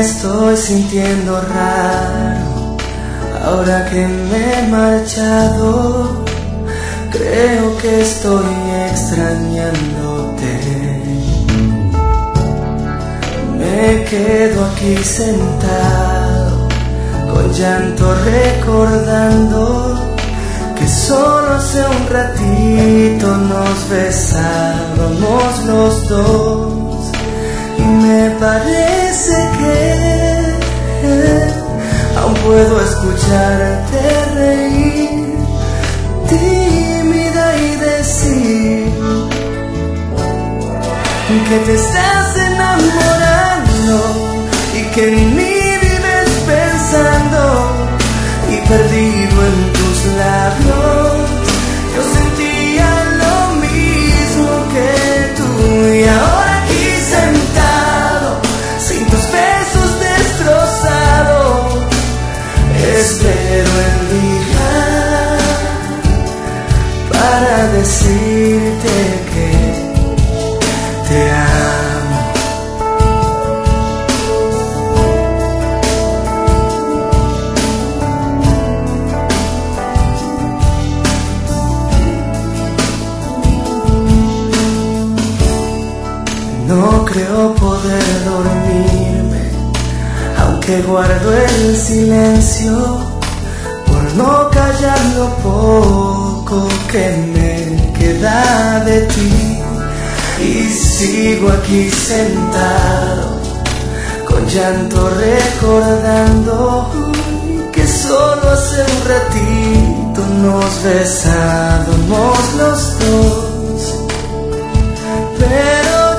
estoy sintiendo raro, ahora que me he marchado, creo que estoy extrañándote. Me quedo aquí sentado, con llanto recordando que solo hace un ratito nos besábamos los dos. Y me parece que aún puedo escucharte reír, tímida, y decir que te estás enamorando y que en mí vives pensando, y perdido en tus labios yo sentía lo mismo que tú. Y ahora aquí sentado, sin tus besos destrozado, espero el día para decirte que te amo. No creo poder dormirme, aunque guardo el silencio, por no callar lo poco que me queda de ti. Y sigo aquí sentado, con llanto recordando que solo hace un ratito nos besábamos los dos. Pero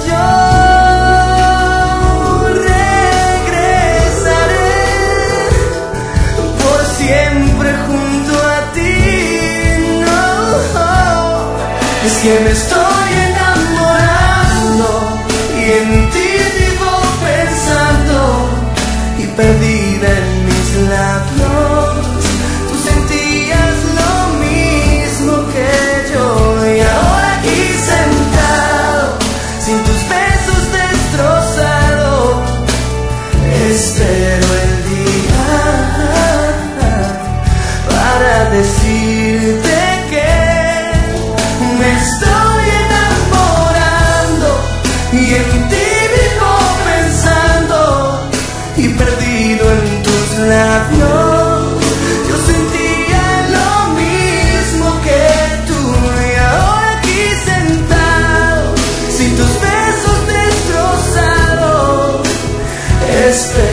es que me estoy enamorando y en ti vivo pensando, y perdida en mis labios tú sentías lo mismo que yo. Y ahora aquí sentado, sin tus besos destrozado, espero el día para decirte me estoy enamorando y en ti vivo pensando, y perdido en tus labios yo sentía lo mismo que tú. Y ahora aquí sentado, sin tus besos destrozados, espero